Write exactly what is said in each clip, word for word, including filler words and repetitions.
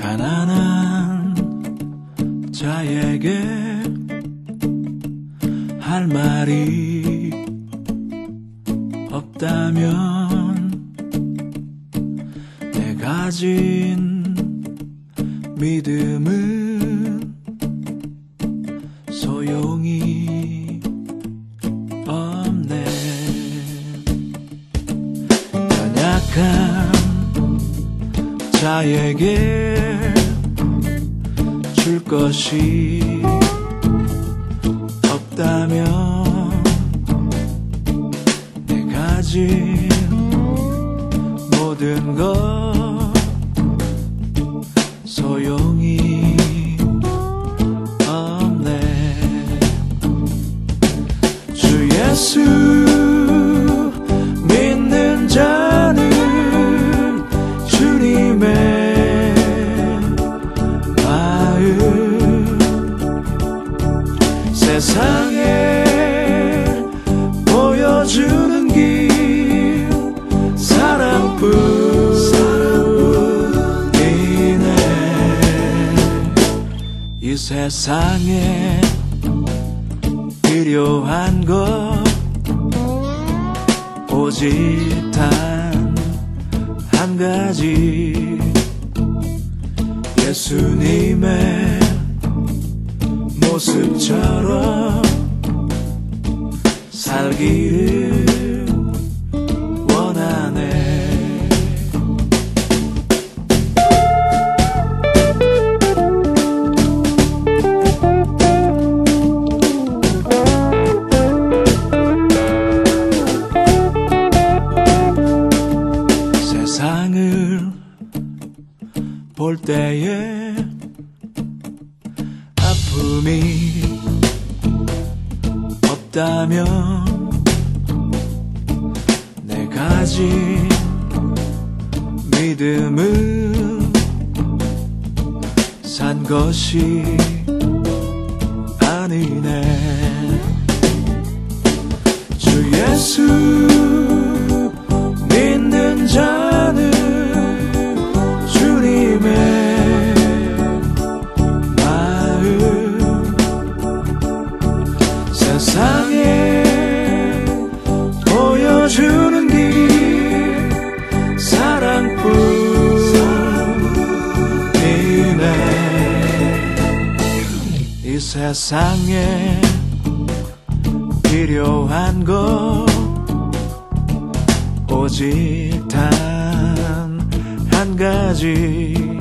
가난한 자에게 할 말이 없다면 내 가진 믿음은 소용이 없네. 연약한 자에게 줄 것이 없다면 내 가진 모든 것 소용이 없네. 주 예수 믿는 자는 주님의 마음 세상에 보여주는 길 사랑뿐이네. 이 세상에 필요한 것 오직 단 한 가지, 예수님의 모습처럼 살기를 원하네. 세상을 볼 때에 아픔이 없다면 내 가진 믿음은 산 것이 아니네. 주 예수 믿는 자는 주님의 마음 세상에 보여주는 길 사랑뿐이네. 이 세상에 필요한 것 오직 단 한 가지,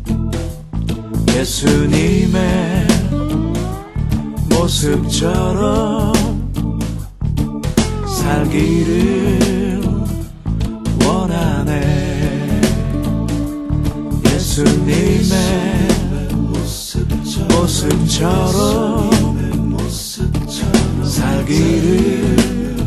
예수님의 모습처럼 살기를 원하네. 예수님의 모습처럼 살기를